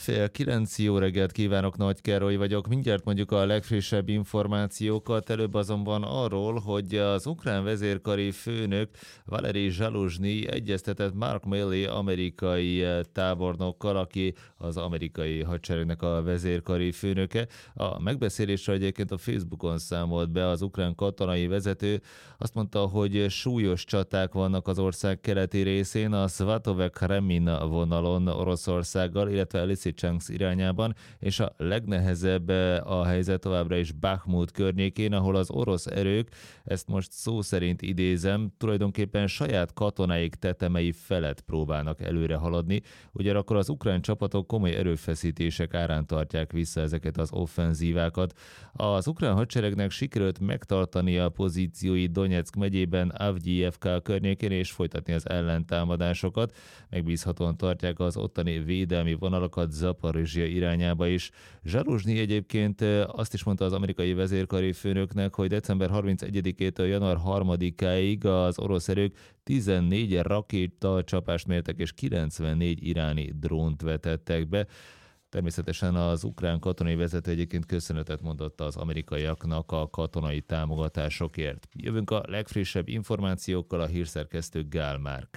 Fél kilenc, jó reggelt kívánok, Nagy Károly vagyok. Mindjárt mondjuk a legfrissebb információkat, előbb azonban arról, hogy az ukrán vezérkari főnök Valerij Zsaluzsnyi egyeztetett Mark Milley amerikai tábornokkal, aki az amerikai hadseregnek a vezérkari főnöke. A megbeszélésre egyébként a Facebookon számolt be az ukrán katonai vezető. Azt mondta, hogy súlyos csaták vannak az ország keleti részén, a Svatovek-Remin vonalon Oroszországgal, illetve Lysychansk irányában, és a legnehezebb a helyzet továbbra is Bakhmut környékén, ahol az orosz erők, ezt most szó szerint idézem, tulajdonképpen saját katonáik tetemei felett próbálnak előre haladni, ugyanakkor az ukrán csapatok komoly erőfeszítések árán tartják vissza ezeket az offenzívákat. Az ukrán hadseregnek sikerült megtartani a pozícióit Donyeck megyében, Avgyijevka környékén és folytatni az ellentámadásokat. Megbízhatóan tartják az ottani védelmi vonalakat Zaporizsja irányába is. Zsaluzsnyi egyébként azt is mondta az amerikai vezérkari főnöknek, hogy december 31-től január 3-áig az orosz erők 14 rakéta csapást mértek és 94 iráni drónt vetettek be. Természetesen az ukrán katonai vezető egyébként köszönetet mondott az amerikaiaknak a katonai támogatásokért. Jövünk a legfrissebb információkkal, a hírszerkesztő Gál Márk.